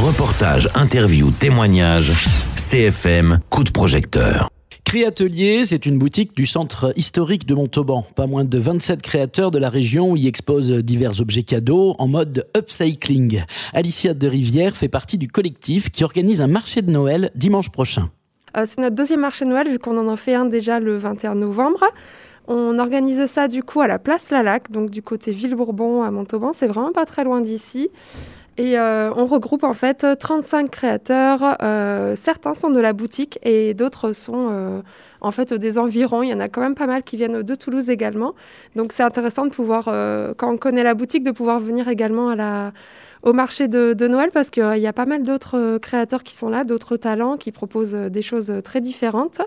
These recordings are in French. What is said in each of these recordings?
Reportages, interviews, témoignages, CFM, coup de projecteur. Créatelier, c'est une boutique du centre historique de Montauban. Pas moins de 27 créateurs de la région y exposent divers objets cadeaux en mode upcycling. Alicia de Rivière fait partie du collectif qui organise un marché de Noël dimanche prochain. C'est notre deuxième marché de Noël, vu qu'on en a fait un déjà le 21 novembre. On organise ça du coup à la place Lalac, donc du côté Ville-Bourbon à Montauban. C'est vraiment pas très loin d'ici. Et on regroupe en fait 35 créateurs. Certains sont de la boutique et d'autres sont en fait des environs. Il y en a quand même pas mal qui viennent de Toulouse également. Donc c'est intéressant de pouvoir, quand on connaît la boutique, de pouvoir venir également au marché de Noël parce qu'il y a pas mal d'autres créateurs qui sont là, d'autres talents qui proposent des choses très différentes.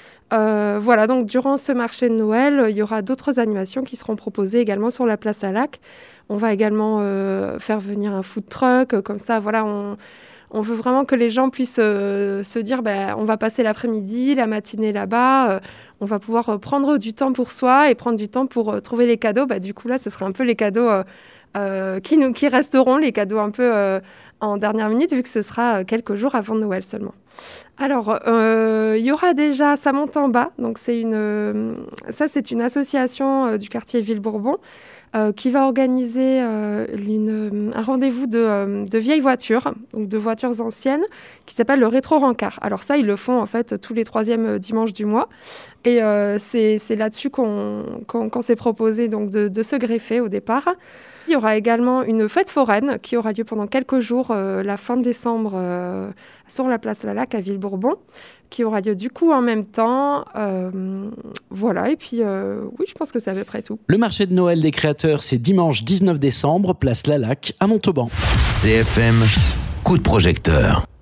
Voilà, donc durant ce marché de Noël, il y aura d'autres animations qui seront proposées également sur la place Lalac. On va également faire venir un food truck, comme ça, voilà, on veut vraiment que les gens puissent se dire, on va passer l'après-midi, la matinée là-bas, on va pouvoir prendre du temps pour soi et prendre du temps pour trouver les cadeaux. Du coup, là, ce serait un peu les cadeaux qui resteront, les cadeaux un peu en dernière minute, vu que ce sera quelques jours avant Noël seulement. Alors, il y aura déjà Ça monte en bas. Donc, c'est une association du quartier Ville-Bourbon qui va organiser un rendez-vous de vieilles voitures, donc de voitures anciennes, qui s'appelle le Rétro-Rencard. Alors ça, ils le font en fait tous les troisièmes dimanches du mois. Et c'est là-dessus qu'on s'est proposé donc, de se greffer au départ. Il y aura également une fête foraine qui aura lieu pendant quelques jours, la fin décembre, sur la place Lalac à Ville-Bourbon, qui aura lieu du coup en même temps. Voilà, et puis oui, je pense que c'est à peu près tout. Le marché de Noël des créateurs, c'est dimanche 19 décembre, place Lalac à Montauban. CFM, coup de projecteur.